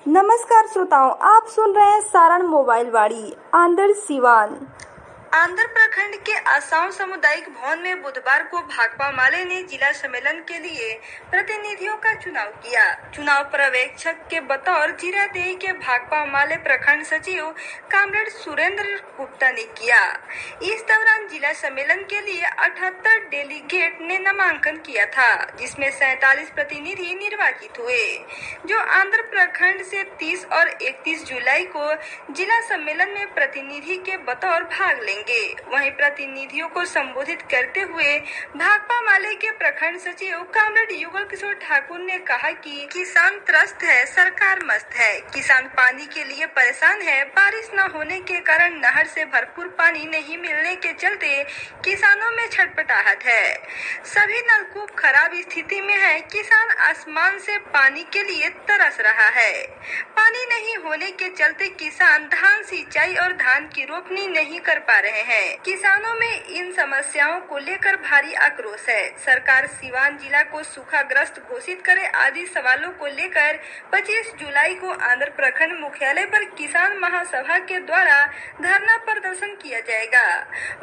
नमस्कार श्रोताओं, आप सुन रहे हैं सारण मोबाइल वाड़ी आंध्र सिवान। आंध्र प्रखंड के आसाम सामुदायिक भवन में बुधवार को भाकपा माले ने जिला सम्मेलन के लिए प्रतिनिधियों का चुनाव किया। चुनाव पर्यवेक्षक के बतौर जीरादेई के भाकपा माले प्रखंड सचिव कॉमरेड सुरेंद्र गुप्ता ने किया। इस दौरान जिला सम्मेलन के लिए 78 डेलीगेट ने नामांकन किया था, जिसमें 47 प्रतिनिधि निर्वाचित हुए, जो आंध्र प्रखंड से 30 और 31 जुलाई को जिला सम्मेलन में प्रतिनिधि के बतौर भाग लेंगे। वहीं प्रतिनिधियों को संबोधित करते हुए भाकपा माले के प्रखंड सचिव कॉमरेड युगल किशोर ठाकुर ने कहा कि किसान त्रस्त है, सरकार मस्त है। किसान पानी के लिए परेशान है। बारिश न होने के कारण नहर से भरपूर पानी नहीं मिलने के चलते किसानों में छटपटाहट है। सभी नलकूप खराब स्थिति में है। किसान आसमान से पानी के लिए तरस रहा है। पानी नहीं होने के चलते किसान धान सिंचाई और धान की रोपनी नहीं कर पा रहे हैं। किसानों में इन समस्याओं को लेकर भारी आक्रोश है। सरकार सिवान जिला को सूखाग्रस्त घोषित करे आदि सवालों को लेकर 25 जुलाई को आंध्र प्रखंड मुख्यालय पर किसान महासभा के द्वारा धरना प्रदर्शन किया जाएगा।